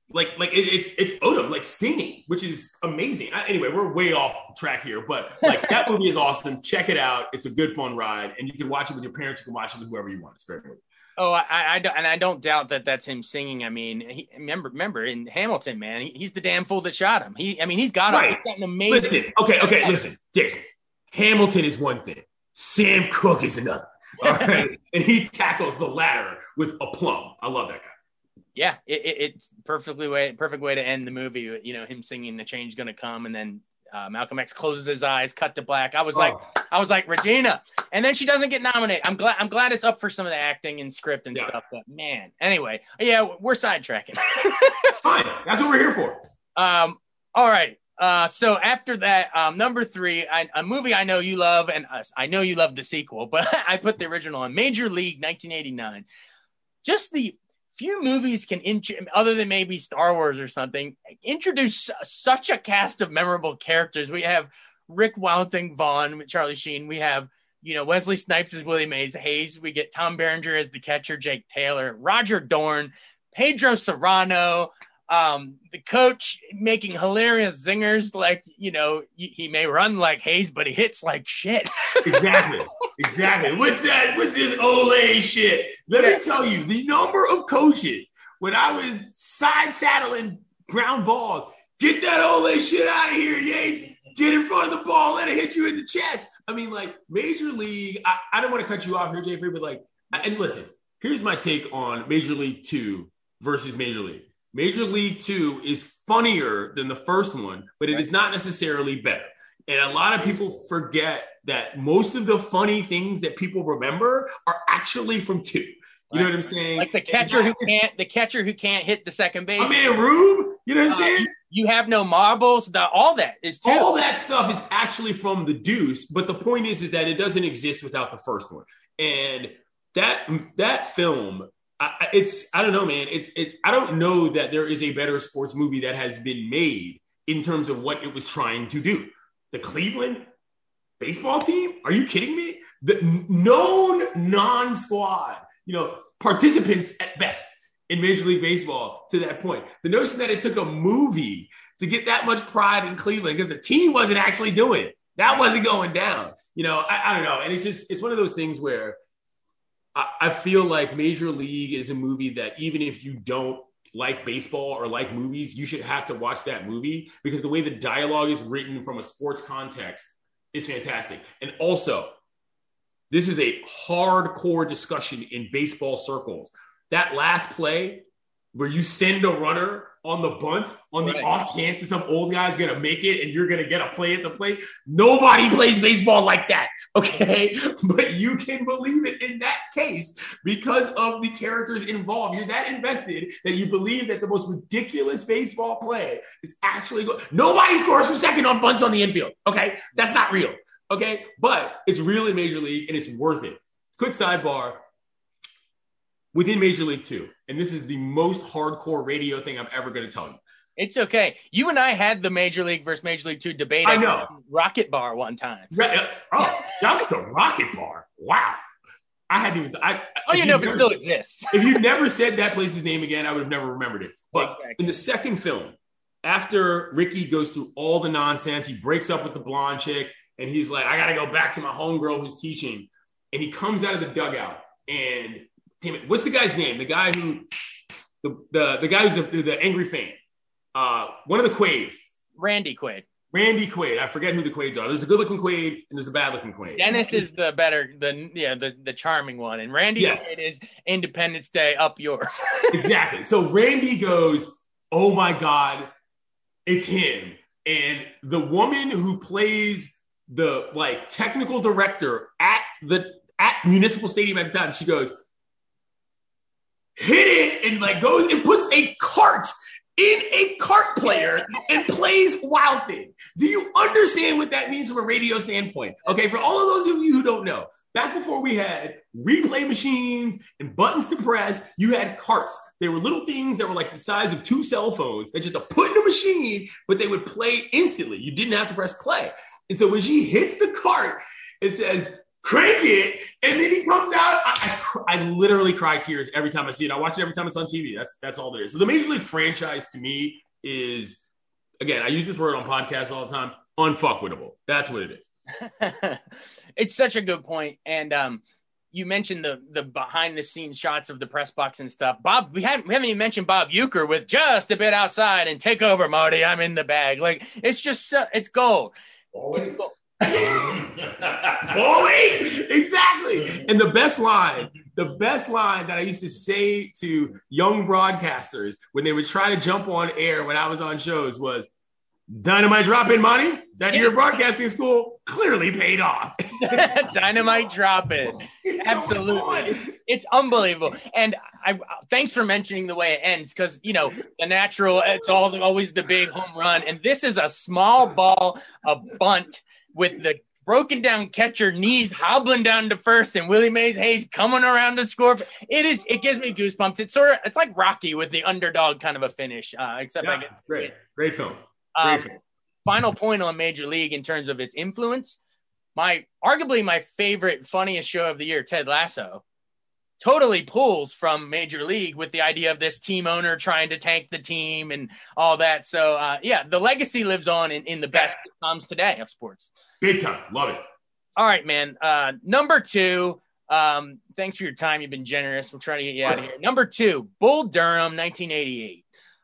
It's Odom like singing, which is amazing. Anyway, we're way off track here, but like that movie is awesome. Check it out. It's a good fun ride, and you can watch it with your parents. You can watch it with whoever you want. It's a great movie. Oh, I don't doubt that that's him singing. I mean, remember in Hamilton, man, he's the damn fool that shot him. He's got an amazing. Listen, Jason. Hamilton is one thing. Sam Cooke is another. All right, and he tackles the ladder with aplomb. I love that guy. Yeah, it's perfect way to end the movie. You know, him singing "The Change Gonna Come," and then Malcolm X closes his eyes, cut to black. I was like Regina, and then she doesn't get nominated. I'm glad it's up for some of the acting and script and stuff. But man, anyway, yeah, we're sidetracking. Fine, that's what we're here for. All right. So after that, number 3, a movie I know you love, and I know you love the sequel, but I put the original on. Major League 1989. Just the few movies can, other than maybe Star Wars or something, introduce such a cast of memorable characters. We have Rick Wilding Vaughn with Charlie Sheen. We have, Wesley Snipes as Willie Mays Hayes. We get Tom Berenger as the catcher, Jake Taylor, Roger Dorn, Pedro Serrano, the coach making hilarious zingers like, he may run like Hayes, but he hits like shit. Exactly. What's this Olay shit? Let me tell you, the number of coaches when I was side saddling ground balls, get that Olay shit out of here, Yates. Get in front of the ball, let it hit you in the chest. I mean, like, Major League, I don't want to cut you off here, Jeffrey, but and listen, here's my take on Major League 2 versus Major League. Major League 2 is funnier than the first one, but it is not necessarily better. And a lot of people forget that most of the funny things that people remember are actually from 2. You know what I'm saying? Like the catcher who can't hit the second base. I mean, Rube, you know what I'm saying? You have no marbles. All that is 2. All that stuff is actually from The Deuce, but the point is that it doesn't exist without the first one. And that film, I don't know, man. I don't know that there is a better sports movie that has been made in terms of what it was trying to do. The Cleveland baseball team? Are you kidding me? The known non-squad, participants at best in Major League Baseball to that point. The notion that it took a movie to get that much pride in Cleveland because the team wasn't actually doing it. That wasn't going down. I don't know. And it's one of those things where I feel like Major League is a movie that even if you don't like baseball or like movies, you should have to watch that movie because the way the dialogue is written from a sports context is fantastic. And also, this is a hardcore discussion in baseball circles. That last play where you send a runner on the bunt on the off chance that some old guy's going to make it and you're going to get a play at the plate. Nobody plays baseball like that, okay? But you can believe it in that case because of the characters involved. You're that invested that you believe that the most ridiculous baseball play is actually going. Nobody scores from second on bunts on the infield, okay? That's not real, okay? But it's real in Major League and it's worth it. Quick sidebar. Within Major League 2, and this is the most hardcore radio thing I'm ever going to tell you. It's okay. You and I had the Major League versus Major League 2 debate at Rocket Bar one time. Oh, that's the Rocket Bar. Wow. I hadn't even... if it still exists. If you never said that place's name again, I would have never remembered it. But in the second film, after Ricky goes through all the nonsense, he breaks up with the blonde chick, and he's like, I got to go back to my homegirl who's teaching. And he comes out of the dugout, and... Damn it! What's the guy's name? The guy who, the guy who's the angry fan. One of the Quaids. Randy Quaid. Randy Quaid. I forget who the Quaids are. There's a good-looking Quaid and there's the bad-looking Quaid. Dennis is the better, the charming one, and Randy Quaid is Independence Day up yours. Exactly. So Randy goes, "Oh my God, it's him!" And the woman who plays the technical director at Municipal Stadium at the time, she goes, hit it, and goes and puts a cart in a cart player and plays Wild Thing. Do you understand what that means from a radio standpoint? Okay, for all of those of you who don't know, back before we had replay machines and buttons to press, you had carts. They were little things that were like the size of 2 cell phones that just to put in a machine, but they would play instantly. You didn't have to press play. And so when she hits the cart, it says, crank it, and then he comes out. I literally cry tears every time I see it. I watch it every time it's on TV. That's all there is. So the Major League franchise to me is, again, I use this word on podcasts all the time, unfuckwittable. That's what it is. It's such a good point. And you mentioned the behind the scenes shots of the press box and stuff. Bob, we haven't even mentioned Bob Uecker with just a bit outside and take over, Marty. I'm in the bag. Like, it's just it's gold. It's gold. Exactly. And the best line that I used to say to young broadcasters when they would try to jump on air when I was on shows was, dynamite drop-in money that your broadcasting school clearly paid off. Dynamite drop-in. Absolutely. It's unbelievable. And thanks for mentioning the way it ends, because, you know, the natural, it's always the big home run. And this is a small ball, a bunt with the broken down catcher knees hobbling down to first and Willie Mays Hayes coming around to score. It gives me goosebumps. It's like Rocky with the underdog kind of a finish, except yeah, great film. Final point on Major League in terms of its influence. Arguably my favorite, funniest show of the year, Ted Lasso, totally pulls from Major League with the idea of this team owner trying to tank the team and all that. So, the legacy lives on in the best sitcoms today of sports. Big time. Love it. All right, man. Number 2, thanks for your time. You've been generous. We'll try to get you out of here. Number 2, Bull Durham, 1988.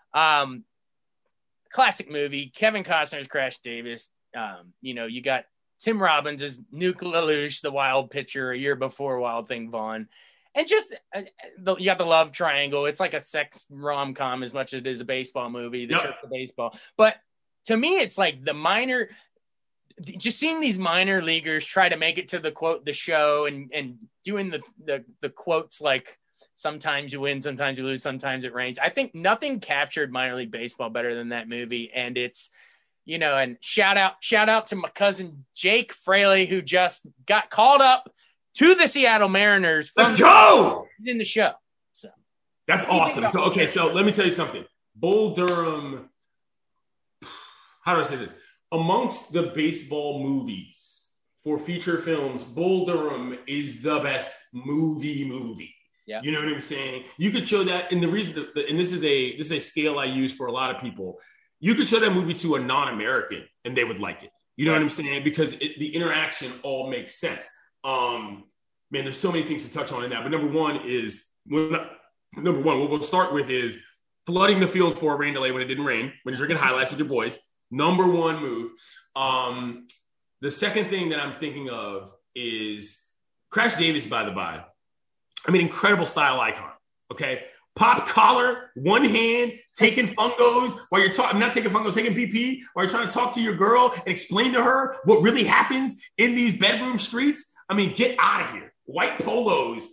Classic movie. Kevin Costner's Crash Davis. You got Tim Robbins as Nuke LaLoosh, the Wild pitcher, a year before Wild Thing Vaughn. And just, you got the love triangle. It's like a sex rom-com as much as it is a baseball movie, the Church of Baseball. But to me, it's like just seeing these minor leaguers try to make it to the show and doing the quotes like, sometimes you win, sometimes you lose, sometimes it rains. I think nothing captured minor league baseball better than that movie. And it's, and shout out to my cousin Jake Fraley, who just got called up to the Seattle Mariners. Let's go! In the show. So that's awesome. So let me tell you something. Bull Durham, how do I say this? Amongst the baseball movies for feature films, Bull Durham is the best movie. Yeah. You know what I'm saying? You could show that, and the reason, and this is a scale I use for a lot of people. You could show that movie to a non-American, and they would like it. You know what I'm saying? Because the interaction all makes sense. Man, there's so many things to touch on in that. But number one, what we'll start with is flooding the field for a rain delay when it didn't rain, when you're drinking highlights with your boys. Number one move. The second thing that I'm thinking of is Crash Davis, by the by. I mean, incredible style icon, okay? Pop collar, one hand, taking fungos while you're talking, not taking fungos, taking PP while you're trying to talk to your girl and explain to her what really happens in these bedroom streets. I mean, get out of here. White polos,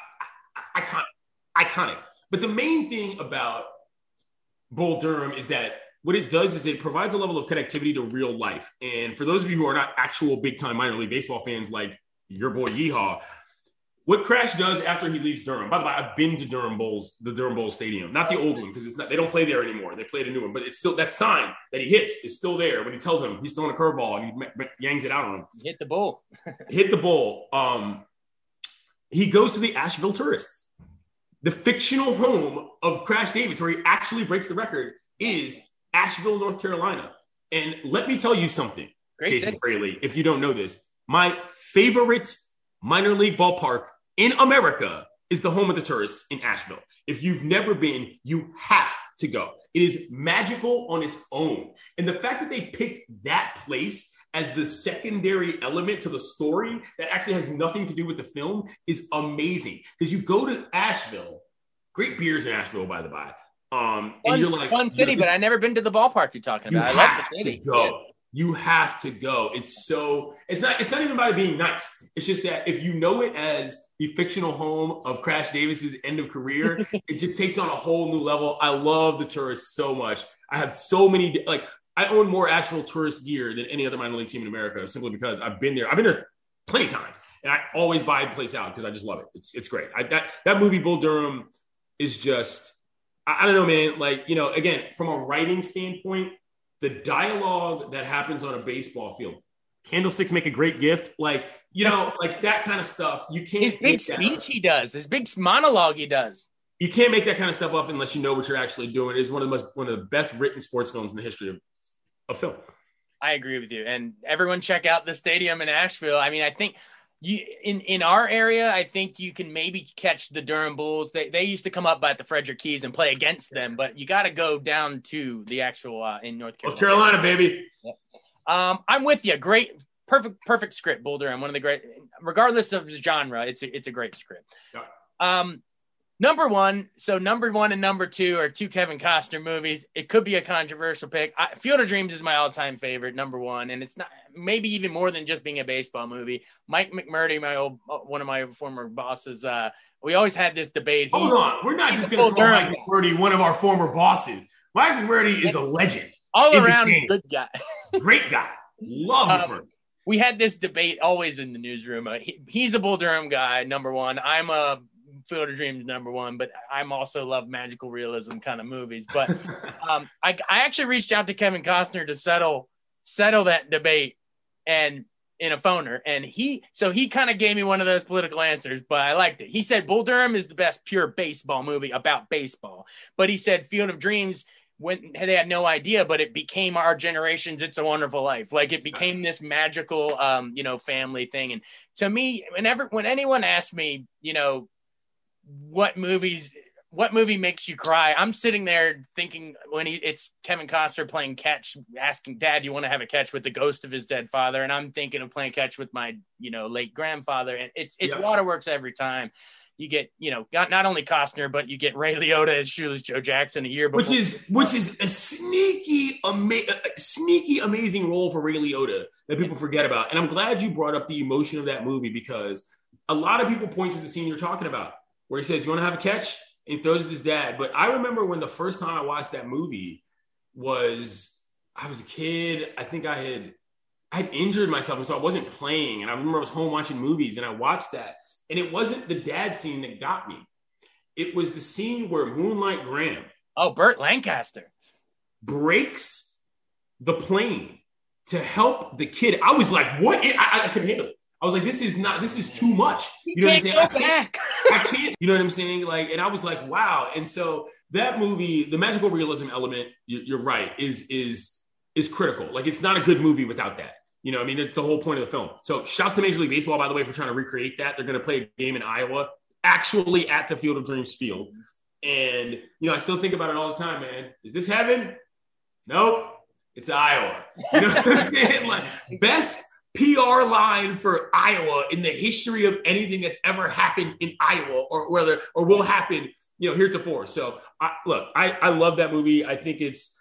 iconic. But the main thing about Bull Durham is that what it does is it provides a level of connectivity to real life. And for those of you who are not actual big-time minor league baseball fans like your boy Yeehaw, what Crash does after he leaves Durham, by the way, I've been to the Durham Bulls Stadium, not the old one, because they don't play there anymore. They played a new one, but it's still, that sign that he hits is still there when he tells him he's throwing a curveball and he yangs it out on him. Hit the bull. Hit the bull. He goes to the Asheville Tourists. The fictional home of Crash Davis, where he actually breaks the record, is Asheville, North Carolina. And let me tell you something, Jason Fraley, if you don't know this, my favorite minor league ballpark in America is the home of the Tourists in Asheville. If you've never been, you have to go. It is magical on its own. And the fact that they picked that place as the secondary element to the story that actually has nothing to do with the film is amazing. Because you go to Asheville, great beers in Asheville, by the by. And you're like, fun city, but I've never been to the ballpark you're talking about. I love the city. You have to go. It's not even about it being nice. It's just that if you know it as the fictional home of Crash Davis's end of career, it just takes on a whole new level. I love the Tourists so much. I have so many, I own more Asheville Tourist gear than any other minor league team in America, simply because I've been there. I've been there plenty of times, and I always buy the place out because I just love it. It's great. That movie Bull Durham is just, I don't know, man. Again, from a writing standpoint, the dialogue that happens on a baseball field, candlesticks make a great gift. Like, like that kind of stuff. You can't. His big speech he does. His big monologue he does. You can't make that kind of stuff up unless you know what you're actually doing. It's one of the best written sports films in the history of film. I agree with you. And everyone check out the stadium in Asheville. I mean, I think in our area, I think you can maybe catch the Durham Bulls. They used to come up by the Frederick Keys and play against them, but you got to go down to the actual in North Carolina. North Carolina, baby. Yep. I'm with you. Great, perfect script, Bull Durham. One of the great, regardless of genre, it's a great script. Yeah. Number one and number two are two Kevin Costner movies. It could be a controversial pick. Field of Dreams is my all-time favorite, number one, and it's not maybe even more than just being a baseball movie. Mike McMurdy, one of my former bosses, we always had this debate. Hold on, we're not just going to call Mike McMurdy one of our former bosses. Mike McMurdy is a legend, all around good guy, great guy. Love McMurdy. We had this debate always in the newsroom. He's a Bull Durham guy, number one. I'm a Field of Dreams number one, but I'm also love magical realism kind of movies. But I actually reached out to Kevin Costner to settle that debate and in a phoner, and he kind of gave me one of those political answers, but I liked it. He said Bull Durham is the best pure baseball movie about baseball, but he said Field of Dreams, when they had no idea, but it became our generation's It's a Wonderful Life. Like it became this magical family thing. And to me, when anyone asks me, what movie makes you cry, I'm sitting there thinking when it's Kevin Costner playing catch, asking Dad, you want to have a catch with the ghost of his dead father? And I'm thinking of playing catch with my late grandfather, and it's Waterworks every time. You get not only Costner, but you get Ray Liotta as Shoeless Joe Jackson a year before, which is a sneaky amazing role for Ray Liotta that people forget about. And I'm glad you brought up the emotion of that movie, because a lot of people point to the scene you're talking about, where he says, "You want to have a catch?" And he throws it to his dad. But I remember when the first time I watched that movie I was a kid. I think I had injured myself, and so I wasn't playing. And I remember I was home watching movies, and I watched that. And it wasn't the dad scene that got me. It was the scene where Moonlight Graham. Oh, Burt Lancaster. Breaks the plane to help the kid. I was like, what? I couldn't handle it. I was like, this is too much. You know what I'm saying? I can't, you know what I'm saying? Like, and I was like, wow. And so that movie, the magical realism element, you're right, is critical. Like, it's not a good movie without that. It's the whole point of the film. So shouts to Major League Baseball, by the way, for trying to recreate that. They're going to play a game in Iowa, actually at the Field of Dreams field. And, I still think about it all the time, man. Is this heaven? Nope. It's Iowa. You know what I'm saying? Like, best PR line for Iowa in the history of anything that's ever happened in Iowa or will happen, heretofore. So I love that movie. I think it's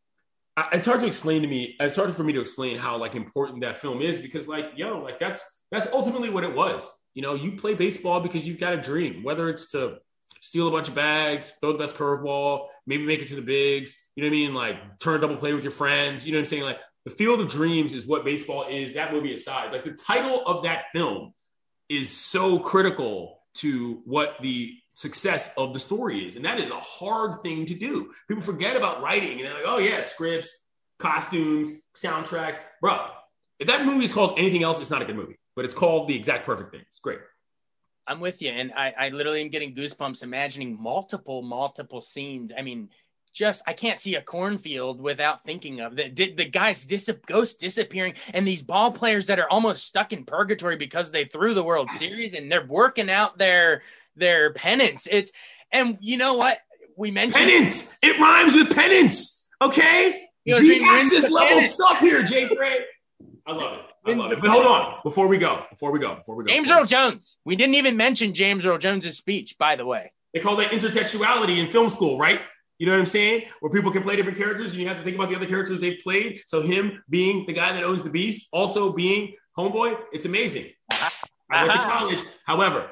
hard to explain to me. It's hard for me to explain how important that film is, because that's ultimately what it was. You play baseball because you've got a dream, whether it's to steal a bunch of bags, throw the best curveball, maybe make it to the bigs, you know what I mean? Like turn a double play with your friends, you know what I'm saying? Like, the Field of Dreams is what baseball is, that movie aside. Like, the title of that film is so critical to what the success of the story is. And that is a hard thing to do. People forget about writing, and they're like, oh yeah, scripts, costumes, soundtracks. Bro, if that movie is called anything else, it's not a good movie. But it's called The Exact Perfect Thing. It's great. I'm with you. And I literally am getting goosebumps imagining multiple scenes. I mean, I can't see a cornfield without thinking of the guys ghosts disappearing, and these ball players that are almost stuck in purgatory because they threw the World Series, and they're working out their penance. And you know what? We mentioned penance. It rhymes with penance. Okay. Z-axis level stuff here, Jay Frey. I love it. But hold on. Before we go. James Earl Jones. We didn't even mention James Earl Jones's speech, by the way. They call that intertextuality in film school, right? You know what I'm saying? Where people can play different characters and you have to think about the other characters they've played. So him being the guy that owns the beast, also being Homeboy, it's amazing. I went to college. However,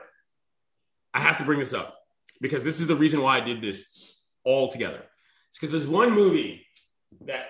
I have to bring this up because this is the reason why I did this all together. It's because there's one movie that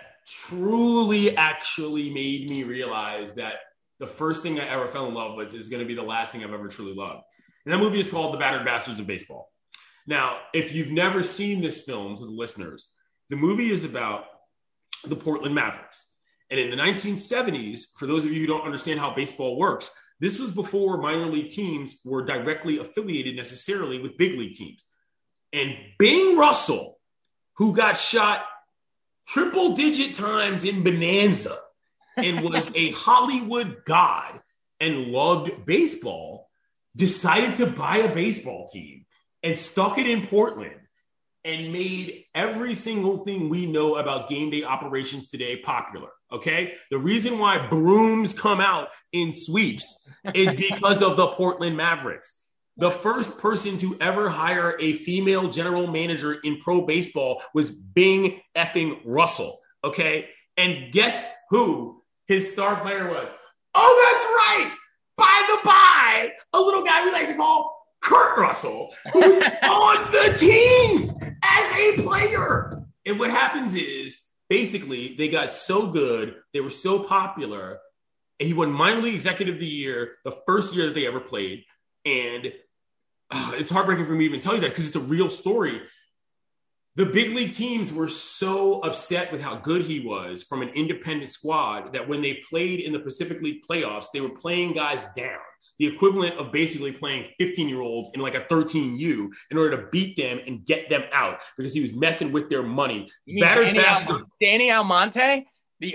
truly actually made me realize that the first thing I ever fell in love with is going to be the last thing I've ever truly loved. And that movie is called The Battered Bastards of Baseball. Now, if you've never seen this film, to the listeners, the movie is about the Portland Mavericks. And in the 1970s, for those of you who don't understand how baseball works, this was before minor league teams were directly affiliated necessarily with big league teams. And Bing Russell, who got shot triple-digit times in Bonanza and was a Hollywood god and loved baseball, decided to buy a baseball team and stuck it in Portland and made every single thing we know about game day operations today popular, okay? The reason why brooms come out in sweeps is because of the Portland Mavericks. The first person to ever hire a female general manager in pro baseball was Bing effing Russell, okay? And guess who his star player was? Oh, that's right! By the by, a little guy we like to call Kurt Russell, who's on the team as a player. And what happens is, basically, they got so good, they were so popular, and he won minor league executive of the year the first year that they ever played. And it's heartbreaking for me to even tell you that because it's a real story. The big league teams were so upset with how good he was from an independent squad that when they played in the Pacific League playoffs, they were playing guys down. The equivalent of basically playing 15-year-olds in like a 13U in order to beat them and get them out because he was messing with their money. Danny Almonte?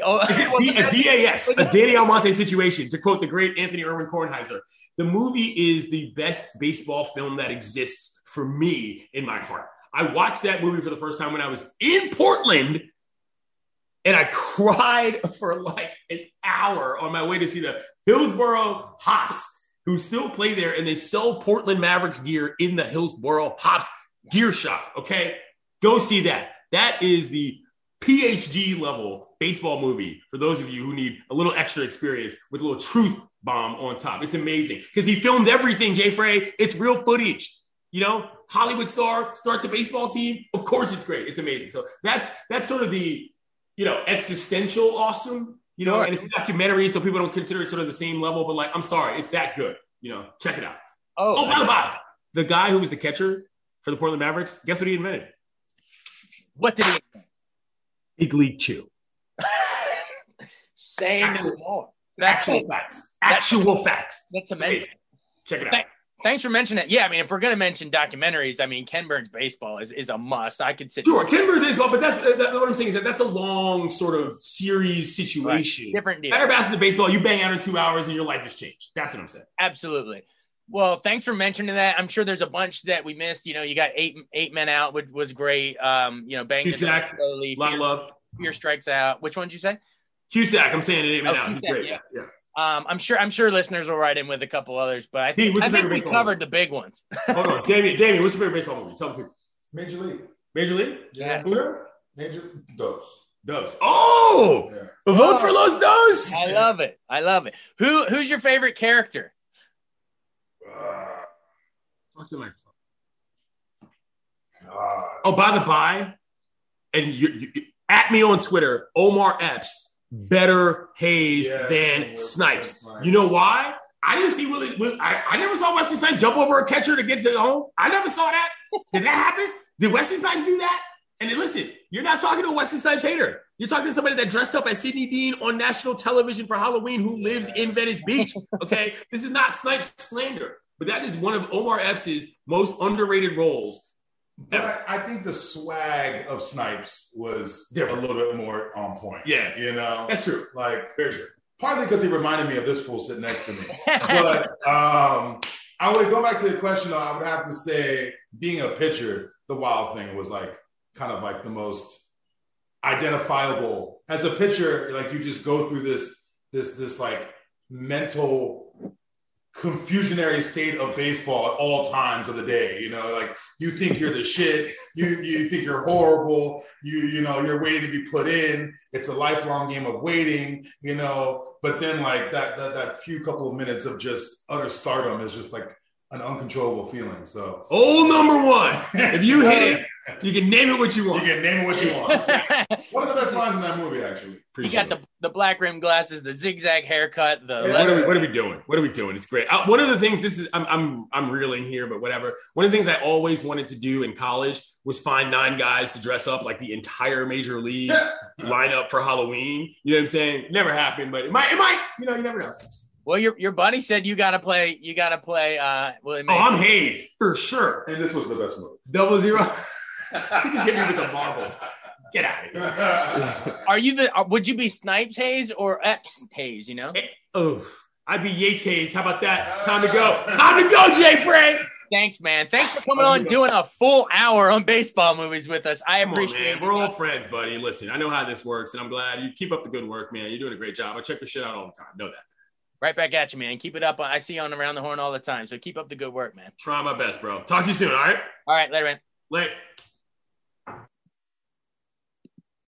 A Danny Almonte situation, to quote the great Anthony Irwin Kornheiser. The movie is the best baseball film that exists for me in my heart. I watched that movie for the first time when I was in Portland, and I cried for like an hour on my way to see the Hillsboro Hops, who still play there, and they sell Portland Mavericks gear in the Hillsboro Hops gear shop, okay? Go see that. That is the PhD level baseball movie for those of you who need a little extra experience with a little truth bomb on top. It's amazing because he filmed everything, Jay Frey. It's real footage. You know, Hollywood star starts a baseball team. Of course it's great. It's amazing. So that's sort of the, existential awesome, Sure. And it's a documentary, so people don't consider it sort of the same level, but like, I'm sorry, it's that good. Check it out. Oh, by the by, the guy who was the catcher for the Portland Mavericks, guess what he invented? What did he invent? Big League Chew. Say no more. Actual facts. That's amazing. Check it out. Thanks for mentioning that. Yeah, I mean, if we're going to mention documentaries, I mean, Ken Burns Baseball is a must. I could sit. Sure, Ken Burns Baseball, but that's what I'm saying is that's a long sort of series situation. Right. Different deal. Better Bastard Baseball, you bang out in 2 hours and your life has changed. That's what I'm saying. Absolutely. Well, thanks for mentioning that. I'm sure there's a bunch that we missed. You got eight men out, which was great. Bang Cusack, slowly. A lot of love. Fear strikes out. Which one did you say? Cusack. I'm saying 8 men out. He's great. Yeah. I'm sure listeners will write in with a couple others, but I think we covered the big ones. Hold on, Damien, what's your favorite baseball movie? Tell me. Major League. Major League? Yeah. Major Dos. Oh, yeah. Vote for Los Dos. I love it. Who's your favorite character? Talk to the microphone. Oh, by the by, and you at me on Twitter, Omar Epps. Better Hayes than Snipes. You know why? I didn't see I never saw Wesley Snipes jump over a catcher to get to home. I never saw that. Did that happen? Did Wesley Snipes do that? And then listen, you're not talking to a Wesley Snipes hater. You're talking to somebody that dressed up as Sidney Dean on national television for Halloween who lives in Venice Beach. Okay? This is not Snipes slander, but that is one of Omar Epps' most underrated roles. But I think the swag of Snipes was different, a little bit more on point. Yeah. That's true. Like, very true. Partly because he reminded me of this fool sitting next to me. But I would go back to the question, though. I would have to say, being a pitcher, the Wild thing was like kind of like the most identifiable. As a pitcher, like you just go through this like mental confusionary state of baseball at all times of the day. Like you think you're the shit, you think you're horrible, you're waiting to be put in. It's a lifelong game of waiting, but then like that few couple of minutes of just utter stardom is just like an uncontrollable feeling. So number one, if you hit it, you can name it what you want. You can name it what you want. One of the best lines in that movie, actually. the black rim glasses, the zigzag haircut, the what are we doing? What are we doing? It's great. One of the things, I'm reeling here, but whatever. One of the things I always wanted to do in college was find 9 guys to dress up like the entire major league lineup for Halloween. You know what I'm saying? Never happened, but it might. You know, you never know. Well, your buddy said you gotta play. I'm Hayes for sure. And this was the best move. 00. You just hit me with the marbles. Get out of here. Are you would you be Snipes Hayes or Epps Hayes, you know? I'd be Yates Hayes. How about that? Time to go. Time to go, Jay Frank. Thanks, man. Thanks for coming on, doing a full hour on baseball movies with us. I appreciate it. We're all friends, buddy. Listen, I know how this works, and I'm glad you keep up the good work, man. You're doing a great job. I check your shit out all the time. Know that. Right back at you, man. Keep it up. I see you on Around the Horn all the time, so keep up the good work, man. Try my best, bro. Talk to you soon, all right? All right, later, man. Later.